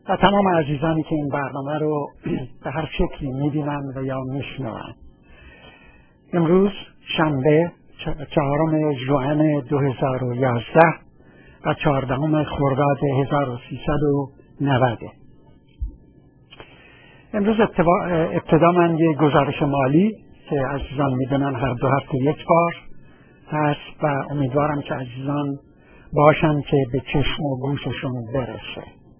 و تمام عزیزانی که این برنامه رو به هر شکلی می‌بینن و یا میشنون. امروز شنبه 4 ژوئن 2011 و 14 خرداد 1390. امروز ابتدا من یک گزارش مالی که عزیزان میدونن هر 2 هفته یک بار هست و امیدوارم که عزیزان باشن که به چشم و گوششون برسه.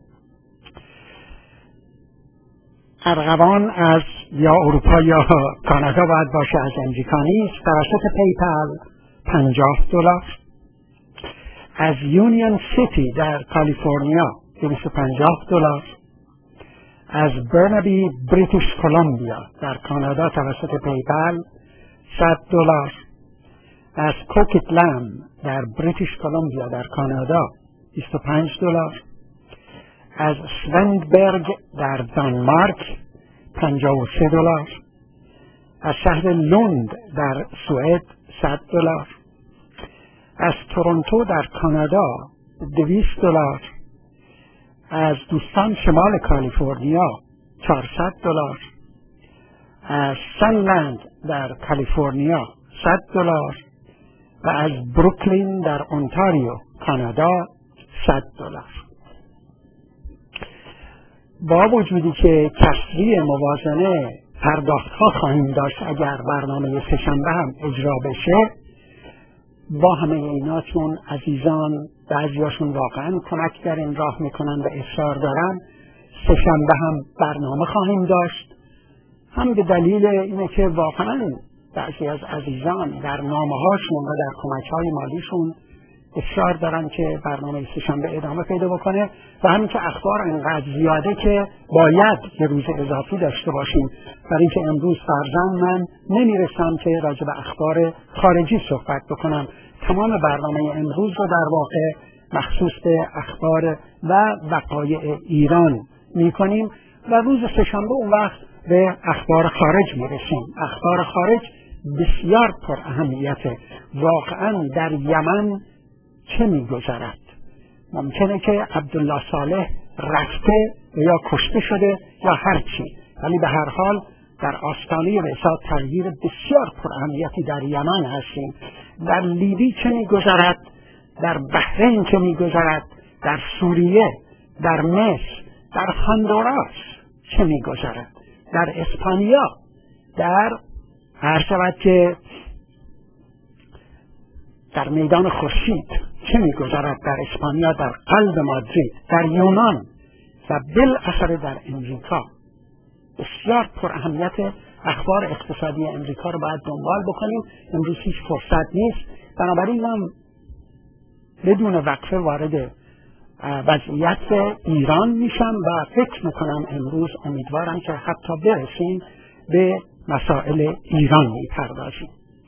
ارغوان از یا اروپا یا کانادا باید باشه، از امریکا نیست. توسط پیپل $50، از یونیون سیتی در کالیفرنیا $250، از برنابی بریتیش کلمبیا در کانادا توسط پیپل $100، از کوکیتلند در بریتیش کلمبیا در کانادا $25، از سوندبرگ در دانمارک $53، از شهر لوند در سوئد $100، از تورنتو در کانادا $200، از دوستان شمال کالیفرنیا $400، از سنلند در کالیفرنیا $100 و از بروکلین در اونتاریو کانادا $100. با وجودی که کسری موازنه پرداخت‌ها خواهیم داشت اگر برنامه سه‌شنبه هم اجرا بشه، با همه اینا چون عزیزان بعضیاشون واقعا کمک در این راه میکنن و اصرار دارن، سه‌شنبه هم برنامه خواهیم داشت، هم به دلیل اینه که واقعا بعضی از عزیزان در نامه‌هاشون و در کمک‌های مالیشون اصرار دارن که برنامه سه‌شنبه ادامه پیدا بکنه و همین که اخبار انقدر زیاده که باید یه روز اضافی داشته باشیم، برای اینکه امروز فرضاً من نمیرسم که راجع به اخبار خارجی صحبت بکنم. تمام برنامه امروز رو در واقع مخصوص به اخبار و وقایع ایران میکنیم و روز سه‌شنبه اون وقت به اخبار خارج میرسیم. اخبار خارج بسیار پر اهمیته. واقعاً در یمن چه میگذرد؟ ممکنه که عبدالله صالح رفته یا کشته شده یا هر چی، ولی به هر حال در آستانه رسالت تغییر بسیار پر اهمیتی در یمن هستیم. در لیبی چه میگذرد؟ در بحرین چه میگذرد؟ در سوریه، در مصر، در هندوراس چه میگذرد؟ در اسپانیا، در هر شود که در میدان خورشید چه میگذرد؟ در اسپانیا، در قلب مادرید، در یونان و بالاخره در امریکا. بسیار پر اهمیت اخبار اقتصادی امریکا رو باید دنبال بکنیم. امروز هیچ فرصت نیست، بنابراین من بدون وقفه وارد وضعیت ایران میشم و فکر میکنم امروز امیدوارم که حتی برسیم به مسائل ایران میپردازیم.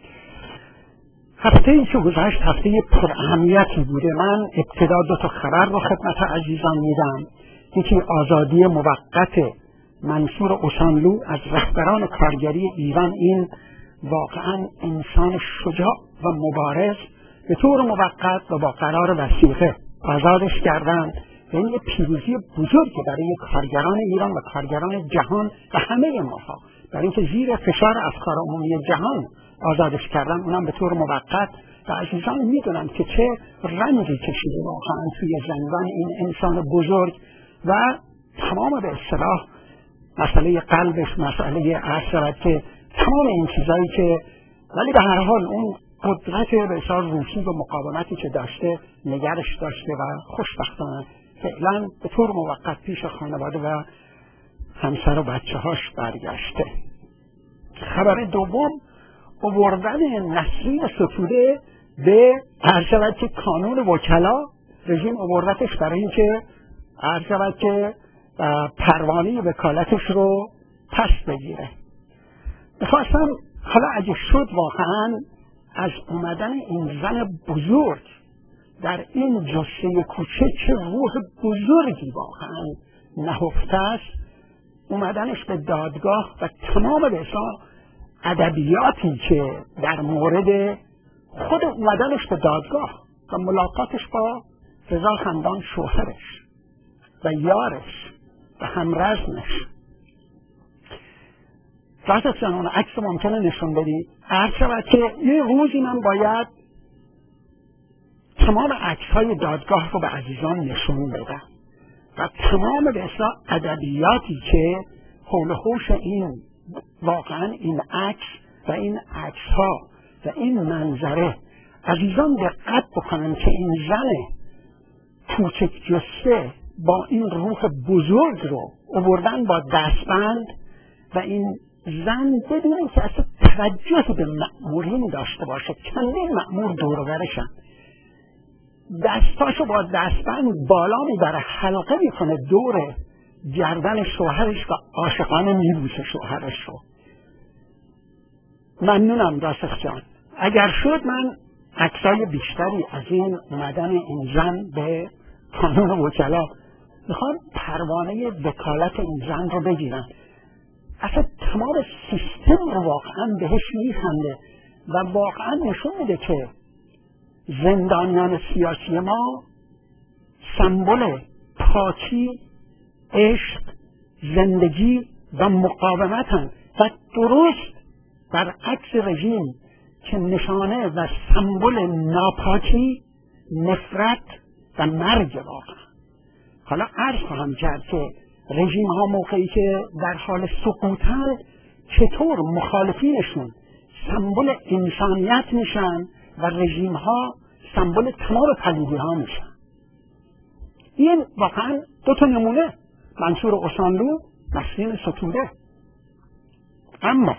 هفته ای که گذشت هفته پر اهمیتی بوده. من ابتدا 2 خبر رو خدمت عزیزان میدم. یکی آزادی موقت منصور اوسانلو از رهبران کارگری ایران. این واقعا انسان شجاع و مبارز به طور موقت و با قرار وثیقه آزادش کردند و این پیروزی بزرگی برای کارگران ایران و کارگران جهان و همه ماها، برای اینکه زیر فشار افکار عمومی جهان آزادش کردن، اونم به طور موقت. و عزیزان میدونن که چه رنجی کشیده واقعا توی زندان این انسان بزرگ و تمام به اصطلاح مسئله قلبش، مسئله عصبت، که تمام این چیزایی که، ولی به هر حال اون قدرت بسیار روحی و مقاومتی که داشته نگرش داشته و خوشبختانه فعلا به طور موقت پیش خانواده و همسر و بچه هاش برگشته. خبر دوم، آوردن نسرین ستوده به عرض که کانون وکلا رژیم آوردتش برای اینکه عرض که پروانه وکالتش رو پس بگیره. میخواستم حالا اگه شد واقعا از اومدن این زن بزرگ در این جسه کوچه چه روح بزرگی واقعا نهفته است، اومدنش به دادگاه و تمام به ادبیاتی که در مورد خود اومدنش به دادگاه و ملاقاتش با رضا خندان شوهرش و یارش و همرزمش. راست جان اون عکس ممکنه نشون بدید. عرض شود که یه روزی من باید تمام عکس‌های دادگاه رو به عزیزان نشون بدم و تمام به اصطلاح ادبیاتی که حول و حوش این واقعا این عکس و این عکس‌ها و این منظره عزیزان دقت بکنن که این زن کوچک جسته با این روح بزرگ رو آوردن با دستبند و این زن بدون که اصلا توجهی به مأمورین داشته باشه، چندین مأمور دور و برشن، دستاشو با دستبند بالا میبره، حلقه میکنه دور گردن شوهرش و عاشقانه میبوسه شوهرش رو. ممنونم راسخ جان. اگر شد من عکسای بیشتری از این اومدن این زن به قانون وکلا میخوام پروانه وکالت این زن رو بگیرن. اصلا تمام سیستم رو واقعا بهش میخنده و واقعا نشون میده که زندانیان سیاسی ما سمبل پاکی، عشق، زندگی و مقاومتن و درست برعکس رژیم که نشانه و سمبل ناپاکی، نفرت و مرگ واقعا. حالا عرض خواهم کرد که رژیم ها موقعی که در حال سقوطن چطور مخالفینشون سمبل انسانیت میشن و رژیم ها سمبل تمام پلیدی ها میشن. این واقعا دو تا نمونه، منصور اوسانلو، نسرین ستوده. اما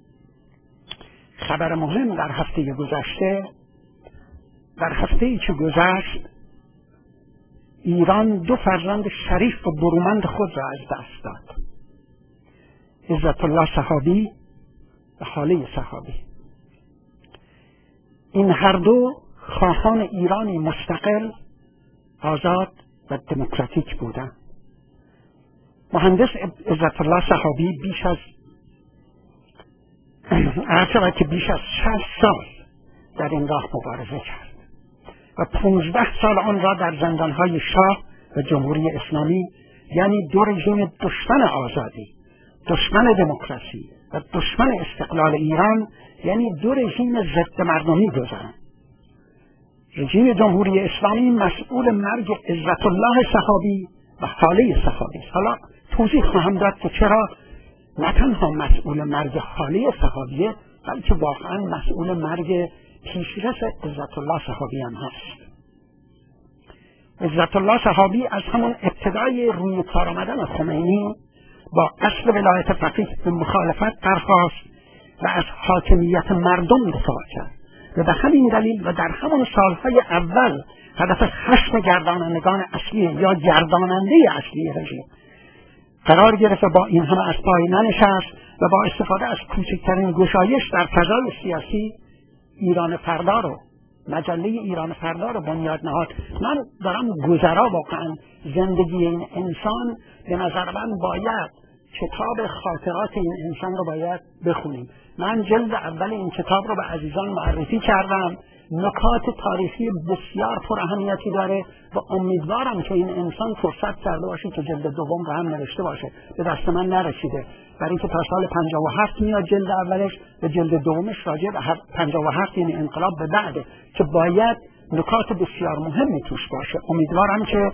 خبر مهم در هفته گذشته، در هفته‌ای که گذشت، ایران دو فرزند شریف و برومند خود را از دست داد. عزت الله صحابی و هاله صحابی. این هر دو خواهان ایرانی مستقل، آزاد و دموکراتیک بودند. مهندس عزت الله صحابی بیش از بیش از 60 سال در این راه مبارزه کرد و 15 سال آن را در زندانهای شاه و جمهوری اسلامی، یعنی دو رژیم دشمن آزادی، دشمن دموکراسی و دشمن استقلال ایران، یعنی دو رژیم ضد مردمی گذراند. رژیم جمهوری اسلامی مسئول مرگ عزت الله صحابی و هاله صحابی است. حالا توضیح خواهم داد که چرا نه تنها مسئول مرگ هاله صحابیه، بلکه واقعا مسئول مرگ پیشرس عزت الله صحابی هم هست. عزت الله صحابی از همون ابتدای روی کار آمدن خمینی با اصل ولایت فقیه به مخالفت برخاست و از حاکمیت مردم دفاع کرد و به همین دلیل و در همون سالهای اول هدف خشم گردانندگان اصلی یا گرداننده اصلی رژیم قرار گرفت و با این همه از پای ننشست و با استفاده از کوچکترین گشایش در فضای سیاسی ایران فردا رو، مجله ایران فردا رو بنیاد نهاد. من دارم گذرا واقعا زندگی این انسان، به نظر من باید کتاب خاطرات این انسان رو باید بخونیم. من جلد اول این کتاب رو به عزیزان معرفی کردم. نکات تاریخی بسیار پر اهمیتی داره و امیدوارم که این انسان فرصت کرده باشه که جلد دوم رو هم نوشته باشه. به دست من نرسیده، برای اینکه تا سال 57 میاد جلد اولش و جلد دومش راجع به 57 یعنی انقلاب به بعده که باید نکات بسیار مهمی توش باشه. امیدوارم که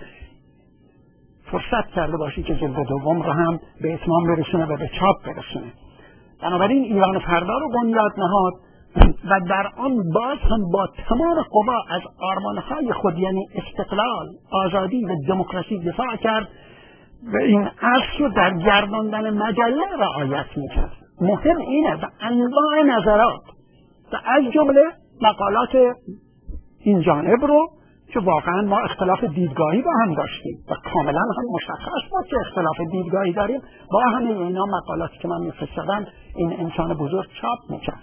فرصت کرده باشی که جلد دوم رو هم به اتمام برسونه و به چاپ برسونه. بنابراین ایران فردا رو بنیاد نهاد و در آن باز هم با تمام قوا از آرمانهای خود، یعنی استقلال، آزادی و دموکراسی دفاع کرد و این اصل رو در گرداندن مجله رعایت میکرد. مهم اینه و انواع نظرات و از جمله مقالات این جانب رو که واقعا ما اختلاف دیدگاهی با هم داشتیم و کاملا هم مشخص بود که اختلاف دیدگاهی داریم، با همه اینا مقالاتی که من میفرستادم این انسان بزرگ چاپ میکرد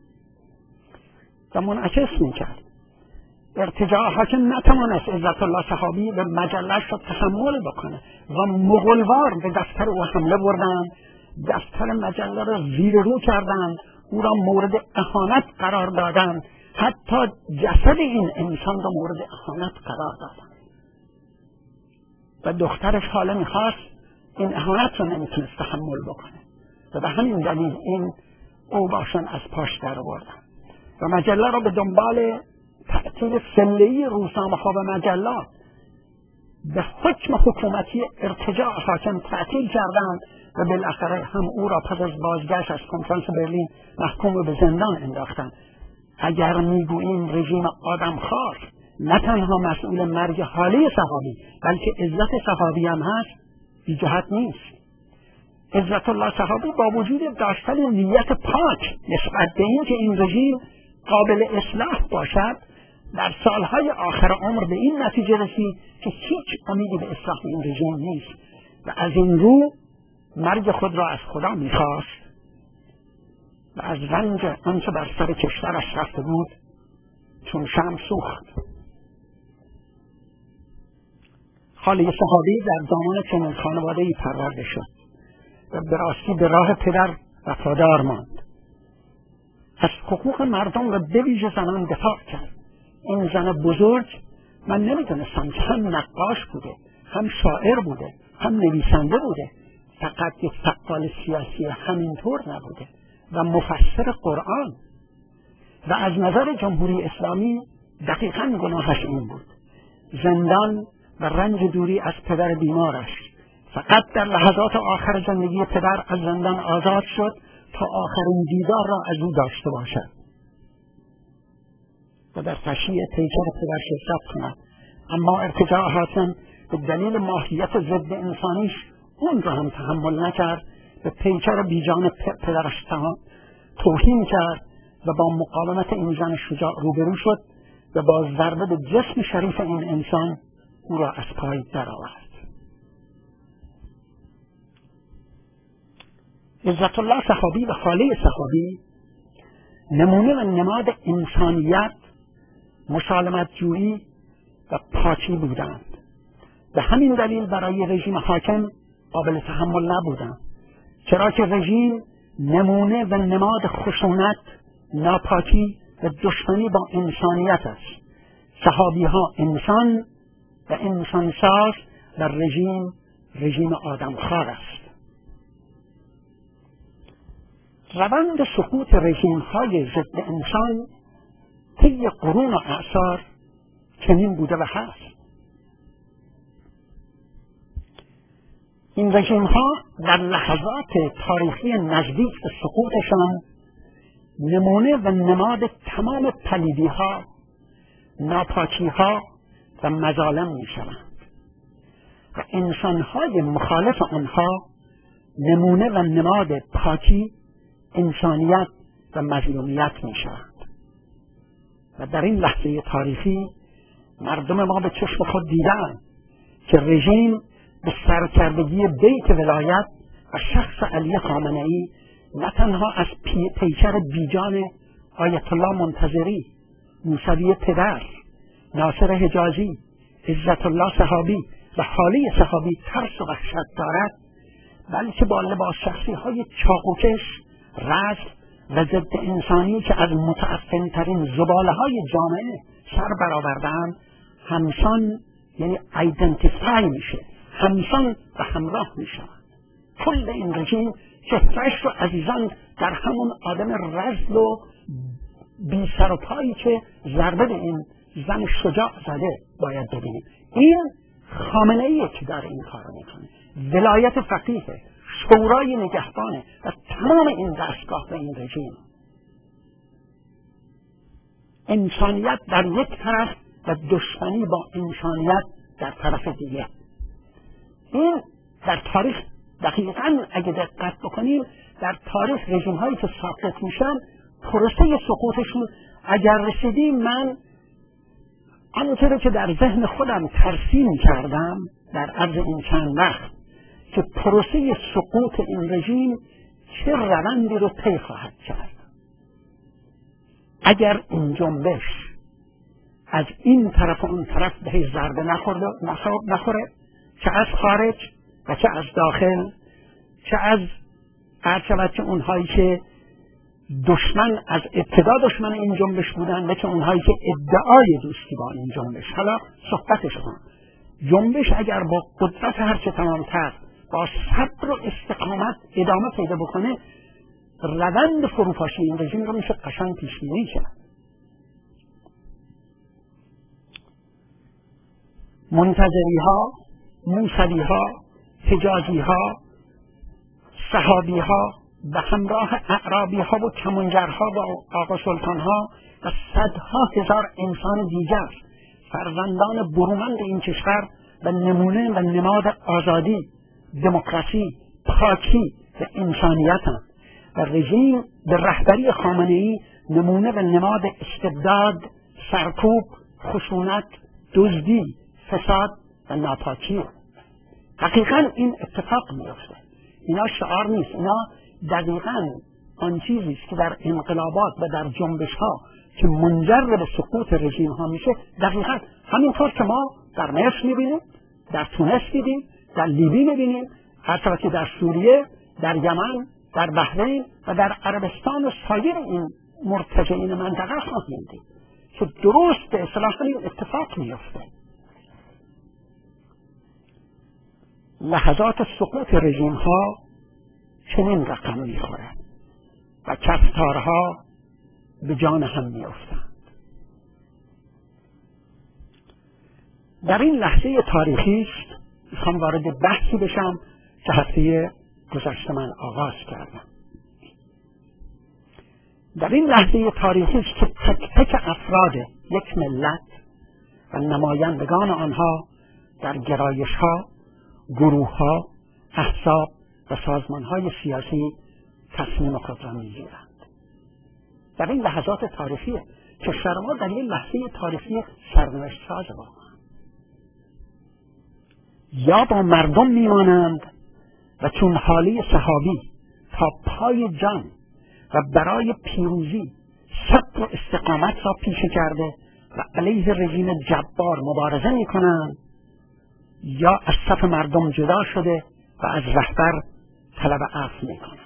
و منعکس میکرد. ارتجاعات نتوانست عزت الله صحابی به مجله‌اش را تحمل بکنه و مغولوار به دفتر او حمله بردن، دفتر مجله را زیر رو کردند، او را مورد اهانت قرار دادند، حتی جسد این انسان را مورد اهانت قرار دادند و دخترش حالا میخواست این اهانت رو نمیتونست تحمل بکنه و به همین دلیل این اوباشون از پاش در آوردن و مجله را به دنبال تعطیل سله‌ای روزنامه‌ها و مجلات به حکم حکومتی ارتجاع حاکم تعطیل کردند و بالاخره هم او را پس از بازگشت از کنفرانس برلین محکوم به زندان انداختند. اگر میگوییم رژیم آدمخوار نه تنها مسئول مرگ حالی صحابی بلکه عزت صحابی هم هست، بی جهت نیست. عزت الله صحابی با وجود داشتن نیت پاک نسبت به این که این رژیم قابل اصلاح باشد در سالهای آخر عمر به این نتیجه رسید که هیچ امیدی به اصلاح این رژیم نیست و از این رو مرگ خود را از خدا می‌خواست و از رنج آنچه بر سر کشورش رفته بود چون شمع سوخت. خاله صحابی در دامان چنین خانواده‌ای پرورده شد و به راستی به راه پدر وفادار ماند. از حقوق مردم و به ویژه زنان دفاع کرد. این زن بزرگ، من نمیدونستم که هم نقاش بوده، هم شاعر بوده، هم نویسنده بوده، فقط یک فعال سیاسی همینطور نبوده و مفسر قرآن و از نظر جمهوری اسلامی دقیقاً گناهش این بود. زندان و رنج دوری از پدر بیمارش. فقط در لحظات آخر زندگی پدر از زندان آزاد شد تا آخرین دیدار را از او داشته باشد و در تشییع پیکر پدر شرکت کند. اما ارتجاع حاکم به دلیل ماهیت ضد انسانیش اون را هم تحمل نکرد، به پیکر بیجان پدرش توهین کرد و با مقاومت این زن شجاع روبرو شد و با ضربه به جسم شریف این انسان او را از پای درآورد. عزت الله صحابی و خاله صحابی نمونه و نماد انسانیت، مسالمت جویی و پاکی بودند. به همین دلیل برای رژیم حاکم قابل تحمل نبودند، چرا که رژیم نمونه و نماد خشونت، ناپاکی و دشمنی با انسانیت است. صحابی ها انسان و انسانساز و رژیم آدمخوار است. روند سقوط رژیم های ضد انسان طی قرون و اعصار چنین بوده و هست. این رژیم ها در لحظات تاریخی نزدیک به سقوطشان نمونه و نماد تمام پلیدی ها، ناپاکی ها و مظالم می شوند و انسان های مخالف آنها نمونه و نماد پاکی، انسانیت و مظلومیت می شوند. و در این لحظه تاریخی مردم ما به چشم خود دیدند که رژیم به سرکردگی بیت ولایت و شخص علی خامنه‌ای نه تنها از پیکر بیجان آیت الله منتظری، موسوی پدر، ناصر حجازی، عزت الله صحابی و خاله صحابی ترس و وحشت دارد، بلکه با لباس شخصی های چاقوکش، رزم و ضد انسانی که از متعفن‌ترین زباله های جامعه سر برآوردند همسان، یعنی ایدنتیفای میشه، همسان و همراه میشوند. کل این رژیم چهره‌اش رو عزیزان در همون آدم رزل و بی سر و پایی که ضربه به این زن شجاع زده باید ببینیم. این خامنه‌ایه که داره این کار میکنه، ولایت فقیه، شورای نگهبانه و تمام این دستگاه و این رژیم. انسانیت در یک طرف و دشمنی با انسانیت در طرف دیگه. این در تاریخ دقیقاً اگه دقت بکنیم در تاریخ رژیم هایی که ساقط میشن پروسه سقوطشون اگر رسیدیم، من آنچه که در ذهن خودم ترسیم کردم در عرض این چند وقت که پروسه سقوط این رژیم چه روندی رو طی خواهد کرد. اگر این جنبش از این طرف و اون طرف به ضربه نخوره، چه از خارج و چه از داخل، چه از هرچند که اونهایی که دشمن از ابتدا دشمن این جنبش بودن و چه اونهایی که ادعای دوستی با این جنبش، حالا صحبتش کنم، جنبش اگر با قدرت هرچه تمامتر با صبر و استقامت ادامه پیدا بکنه، روند فروپاشی این رژیم رو میشه قشنگ پیش بینی کرد. منتظری ها، موسوی ها، حجازی ها، صحابی ها به همراه اعرابی ها و کمانجرها و آقا سلطان ها و صدها هزار انسان دیگر فرزندان برومند این کشور و نمونه و نماد آزادی، دموکراسی، پاکی و انسانیتند و رژیم به رهبری خامنه‌ای نمونه و نماد استبداد، سرکوب، خشونت، دزدی، فساد و ناپاکی. حقیقا این اتفاق میفته. اینا شعار نیست، اینا دقیقا آن چیزی است که در انقلابات و در جنبش ها که منجر به سقوط رژیم ها میشه، دقیقا همینطور که ما در مصر میبینیم، در تونس میبینیم، در لیبی میبینیم، حتی در سوریه، در یمن، در بحرین و در عربستان و سایر این مرتجعین منطقه خواهیم دید که درست به اصطلاح این اتفاق میفته. لحظات سقوط رژیم ها چنین رقم میخورد و کفتارها به جان هم میافتند. در این لحظه تاریخی است میخوام وارد بحثی بشم که هفته گذشته من آغاز کردم. در این لحظه تاریخی است که تک تک افراد یک ملت و نمایندگان آنها در گرایش ها، گروه ها، احزاب و سازمان های سیاسی تصمیم خود را میگیرند. در این لحظات تاریخی کشور ما در این لحظه تاریخی سرنوشت ساز واقعا یا با مردم میمانند و چون حالی صحابی تا پای جان و برای پیروزی صبر و استقامت را پیشه کرده و علیه رژیم جبار مبارزه میکنند، یا از صف مردم جدا شده و از رهبر طلب عفو میکنند.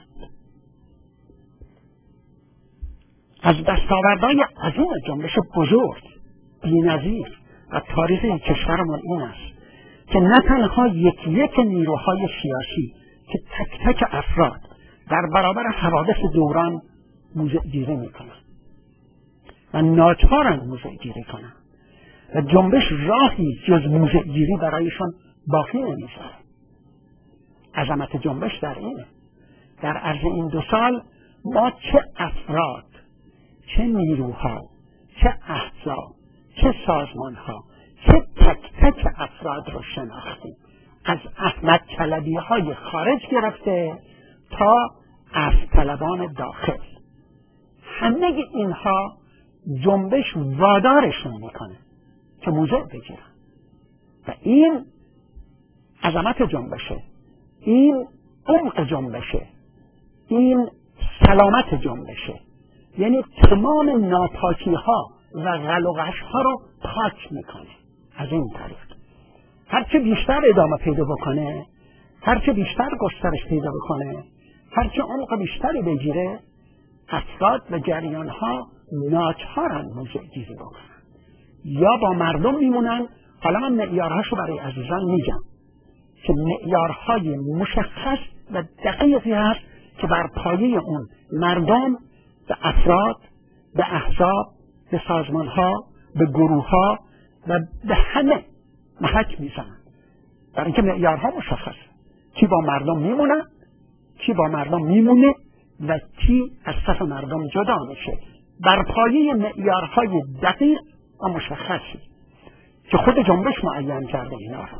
از دستاوردهای عظیم جنبش بزرگ بی‌نظیر و تاریخ کشورمان این است که نه تنها یک نیروهای سیاسی که تک تک افراد در برابر حوادث دوران موضع گیری میکنند و ناچارند موضع گیری کنند و جنبش راهی جز موضع گیری برایشان باقی نمیذاره. عظمت جنبش در اینه. در عرض این 2 سال ما چه افراد، چه نیروها، چه احزاب، چه سازمانها، چه تک تک افراد رو شناختیم، از احمد طلبی های خارج گرفته تا عفو طلبان داخل. همه اینها جنبش وادارشون میکنه که موضع بگیرن و این عظمت جنبشه، این عمق جنبشه، این سلامت جنبشه. یعنی تمام ناپاکی ها و غلغش ها رو پاک میکنه. از این طریق هرچه بیشتر ادامه پیدا بکنه، هرچه بیشتر گسترش پیدا بکنه، هرچه عمق بیشتری بگیره، افراد و جریان ها ناچارن موضع گیری بکنن یا با مردم میمونن. حالا من معیارهاشو برای عزیزان میگم که معیارهای مشخص و دقیقی هست که بر پایه اون مردم به افراد، به احزاب، به سازمانها، به گروهها و به همه محک میزنن. برای اینکه معیارها مشخص، کی با مردم میمونه، کی با مردم میمونه و کی از صف مردم جدا میشه، بر پایه معیارهای دقیق و مشخصی که خود جنبش معین کرده اینا رو.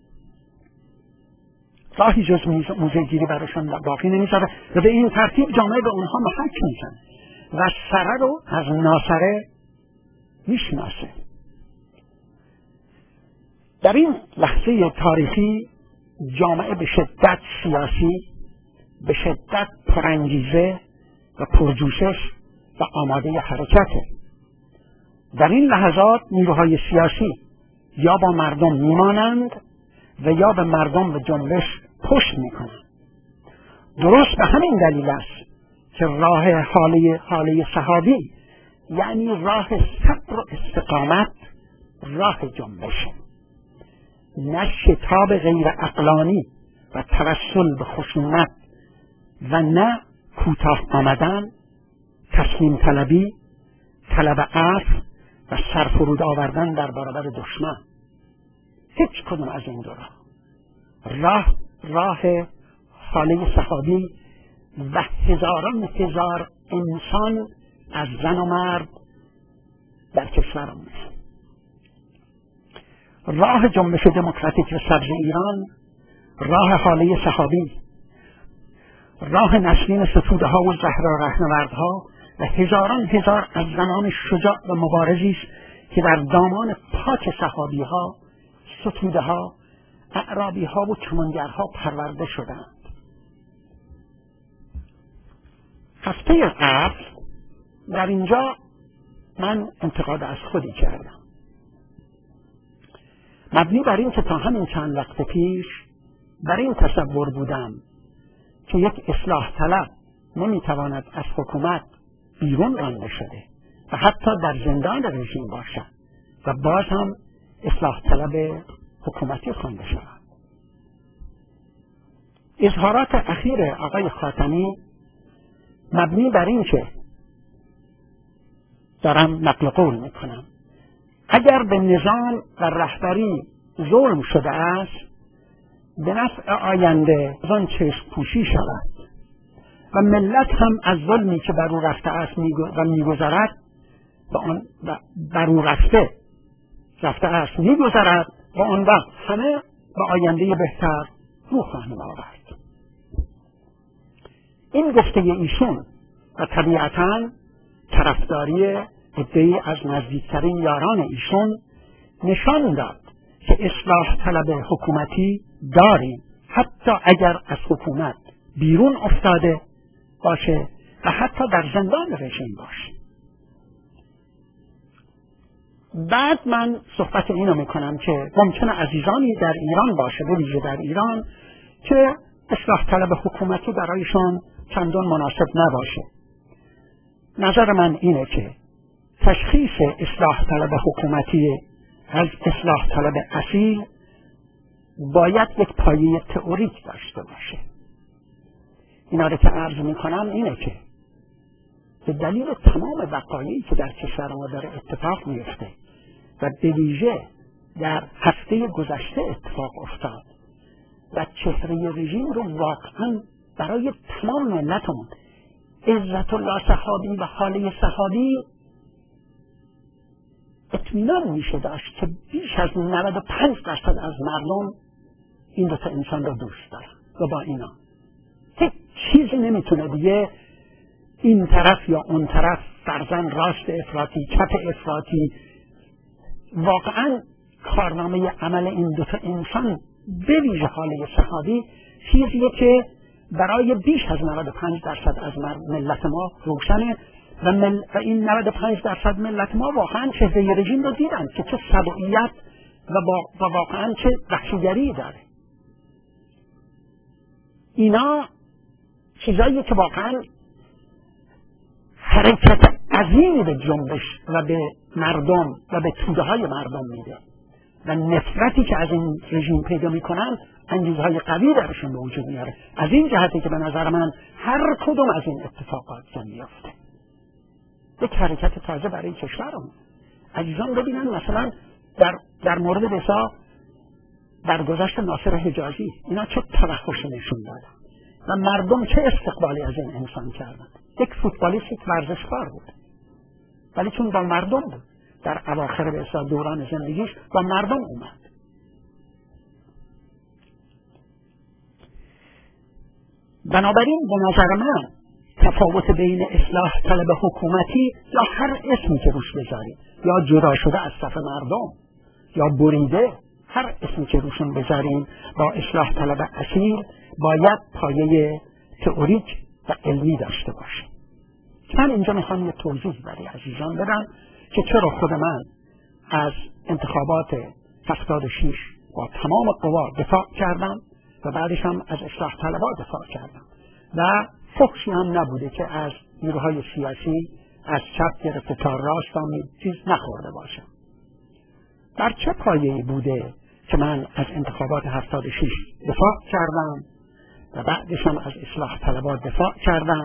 راهی جز موضع گیری براشون باقی نمیذاره و به این ترتیب جامعه به اونها محک میزنه و سره رو از ناسره میشناسه. در این لحظه تاریخی جامعه به شدت سیاسی، به شدت پرانگیزه و پرجوشش و آماده حرکته. در این لحظات نیروهای سیاسی یا با مردم میمانند و یا به مردم و جنبش پشت میکنند. درست به همین دلیل است که راه حاله صحابی یعنی راه صبر و استقامت راه جنبشه، نه شتاب غیر عقلانی و توسل به خشونت و نه کوتاه آمدن، تسلیم طلبی، طلب عفو و سرفرود آوردن در برابر دشمن. هیچ کدوم از این دو راه حاله صحابی و هزاران هزار انسان از زن و مرد در کشورمون. راه جنبش دموکراتیک و سبز ایران راه حاله صحابی، راه نسلین ستوده‌ها و زهرا رهنوردها و هزاران هزار از زنان شجاع و مبارزی است که در دامان پاک صحابی‌ها، ستوده‌ها، اعرابی‌ها و کمانگرها پرورده شدند. هفته قبل در اینجا من انتقاد از خودی کردم، مبنی بر این که تا همین چند وقت پیش بر این تصور بودم که یک اصلاح طلب نمیتواند از حکومت بیرون رانده شده و حتی در زندان رژیم باشد و باز هم اصلاح طلب حکومتی خوانده شود. اظهارات اخیر آقای خاتمی مبنی بر این که دارم نقل قول میکنم اگر به نظام و رهبری ظلم شده است به نفع آینده آن چشم پوشی شود و ملت هم از ظلمی که بر او رفته است و میگذرد بر او رفته است میگذرد و آن وقت همه به آینده بهتر رو خواهیم آورد. این گفته ایشون و طبیعتاً طرفداری عده‌ای از نزدیکترین یاران ایشون نشان داد که اصلاح طلب حکومتی داریم، حتی اگر از حکومت بیرون افتاده باشه و حتی در زندان رژیم باشه. بعد من صحبت اینو میکنم که ممکنه عزیزانی در ایران باشه، به ویژه در ایران، که اصلاح طلب حکومتی برایشان چندان مناسب نباشه. نظر من اینه که تشخیص اصلاح طلب حکومتی از اصلاح طلب اصیل باید یک پایه تئوریک داشته باشه. اینا رو که عرض میکنم اینه که به دلیل تمام وقایعی که در کشور ما داره اتفاق میفته و به ویژه در هفته گذشته اتفاق افتاد و چهره رژیم رو واقعا برای تمام ملتمون، عزت الله صحابی و حاله صحابی، اطمینان میشه داشت که بیش از 95% از مردم این دوتا انسان رو دوست دارن و با اینا هیچ چیزی نمیتونه دیگه این طرف یا اون طرف، فرزن راست افراطی، چپ افراطی. واقعا کارنامه عمل این دوتا انسان به ویژه حاله صحابی چیزیه که برای بیش از 95% از ملت ما روشنه و این 95% ملت ما واقعا چهره رژیم رو دیدن که چه سبوعیت و واقعا چه وحشیگری داره. اینا چیزایی که واقعا حرکت عظیمی به جنبش و به مردم و به توده های مردم میده و نفرتی که از این رژیم پیدا میکنن انگیزهای قوی درشون به وجود میاره. از این جهتی که به نظر من هر کدوم از این اتفاقات جا میافته یک حرکت تازه برای کشورمون. عزیزان ببینن مثلا در مورد بسا درگذشت ناصر حجازی اینا چه توحشی نشون دادن و مردم چه استقبالی از این انسان کردن. یک فوتبالیست، یک ورزشکار بود ولی چون با مردم بود در اواخر بسا دوران زندگیش با مردم اومد. بنابراین به نظر من تفاوت بین اصلاح طلب حکومتی یا هر اسمی که روش بذاریم، یا جدا شده از صف مردم یا بریده، هر اسمی که روشون بذاریم، با اصلاح طلب اصیل باید پایه تئوریک و علمی داشته باشه. من اینجا میخوام یه توضیح برای عزیزان بدم که چرا خود من از انتخابات 76 با تمام قوا دفاع کردم و بعدش هم از اصلاح طلبها دفاع کردم و فحشی هم نبوده که از نیروهای سیاسی از چپ گرفته تا راست هم چیز نخورده باشم. بر چه پایه‌ای بوده که من از انتخابات 76 دفاع کردم و بعدش هم از اصلاح طلبات دفاع کردم.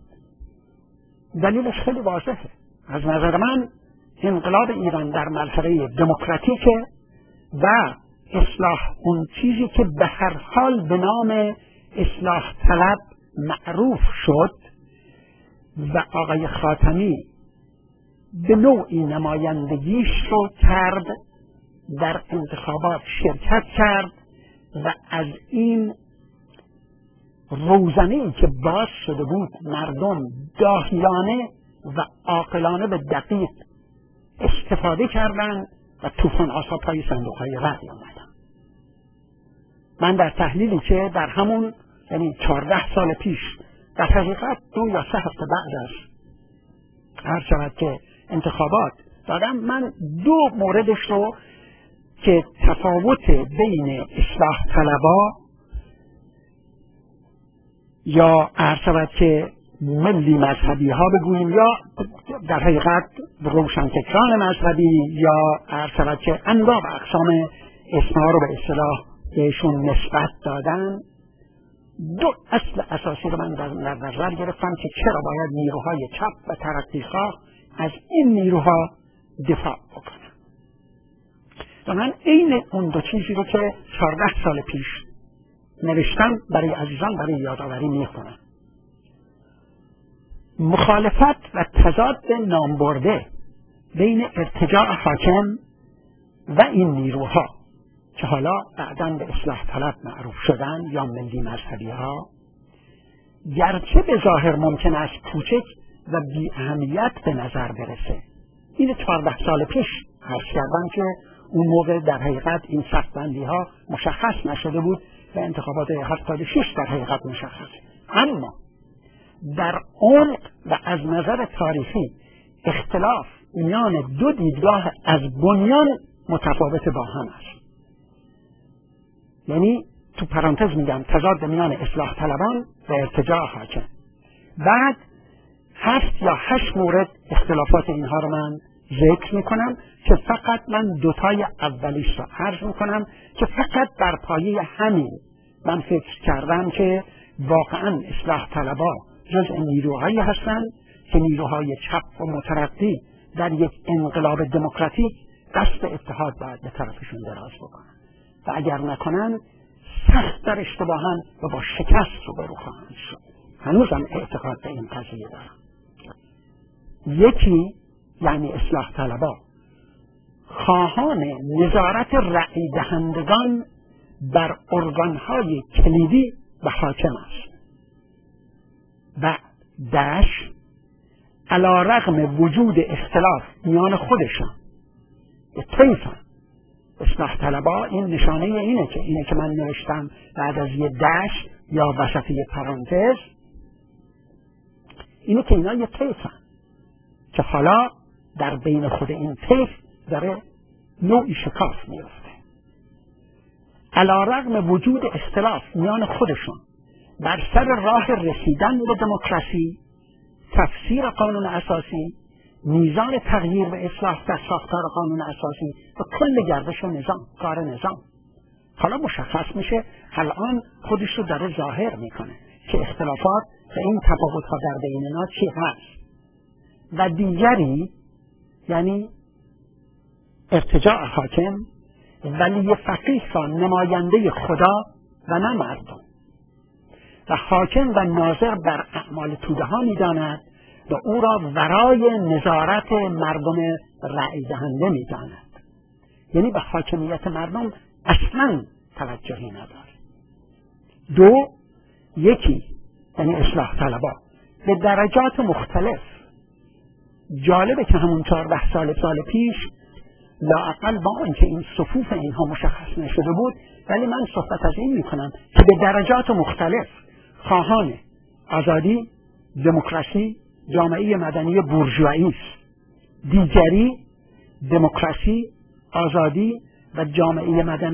دلیلش خیلی واضحه. از نظر من انقلاب ایران در مرحله دموکراتیکه و اصلاح اون چیزی که به هر حال به نام اصلاح طلب معروف شد و آقای خاتمی به نوعی نمایندگیش رو کرد، در انتخابات شرکت کرد و از این روزنه‌ای که باز شده بود مردم داهیانه و عاقلانه به دقیق استفاده کردند و طوفان آسا پای صندوق‌های رأی آمدن. من در تحلیلی که در همون یعنی 14 سال پیش در حقیقت 2 یا 3 هفته بعد از هر شود که انتخابات دادم، من 2 موردش رو که تفاوت بین اصلاح طلبا یا هر شود که ملی مذهبی ها بگوییم یا در حقیقت روشنفکران مذهبی یا هر شود که انواع و اقسام اسمها رو به اصطلاح بهشون نسبت دادن، 2 اصل اساسی رو من در نظر گرفتم که چرا باید نیروهای چپ و ترقیخواه از این نیروها دفاع بکنن. و من عین اون 2 چیزی رو که 14 سال پیش نوشتم برای عزیزان برای یادآوری میکنم. مخالفت و تضاد نامبرده بین ارتجاع حاکم و این نیروها که حالا بعداً به اصلاح طلب معروف شدن یا ملی مذهبی ها، گرچه به ظاهر ممکن است کوچک و بی اهمیت به نظر برسه. این 14 سال پیش عرض کردم که اون موقع در حقیقت این سخت‌بندی ها مشخص نشده بود و انتخابات 76 در حقیقت مشخص. اما در عمق و از نظر تاریخی اختلاف میان 2 دیدگاه از بنیان متفاوت با هم است. یعنی تو پرانتز میگم تضاد میان اصلاح طلبان و ارتجاع حاکم. بعد 7 یا 8 مورد اختلافات اینها رو من ذکر میکنم که فقط من 2 تای اولیش رو عرض میکنم که فقط بر پایه همین من فکر کردم که واقعا اصلاح طلبا جزء نیروهایی هستند که نیروهای چپ و مترقی در یک انقلاب دموکراتیک دست اتحاد باید به طرفشون دراز بکنن و اگر نکنن سخت در اشتباهن و با شکست روبرو خواهند شد. هنوزم اعتقاد به این قضیه دارم. یکی یعنی اصلاح طلبا خواهان نظارت رأی دهندگان بر ارگانهای کلیدی و حاکم است و داش علی رغم وجود اختلاف میان خودشان به طیفن. اصلاح طلبا این نشانه اینه که من نوشتم بعد از یه داش یا وسط یه پرانتز، اینه که اینا یه طیفن که حالا در بین خود این طیف داره نوعی شکاف میفته. علی رغم وجود اختلاف میان خودشون بر سر راه رسیدن به دموکراسی، تفسیر قانون اساسی، میزان تغییر و اصلاح در ساختار قانون اساسی و کل گردش نظام، کار نظام. حالا مشخص میشه الان خودش رو داره ظاهر میکنه که اختلافات و این تفاوت‌ها در بین اینا چی هست. و دیگری یعنی ارتجاع حاکم ولی فقیه را نماینده خدا و نه مردم و حاکم و ناظر بر اعمال توده ها می‌داند و او را ورای نظارت مردم رأی دهنده می‌داند. یعنی به حاکمیت مردم اصلاً توجهی نداره. 2 یکی یعنی اصلاح طلبا به درجات مختلف. جالبه که همون 14 سال پیش لااقل با اینکه این صفوف اینها مشخص نشده بود، ولی من صحبت از این میکنم که به درجات مختلف خواهان آزادی، دموکراسی، جامعه مدنی بورژوایی است. دیگری دموکراسی، آزادی و جامعه مدنی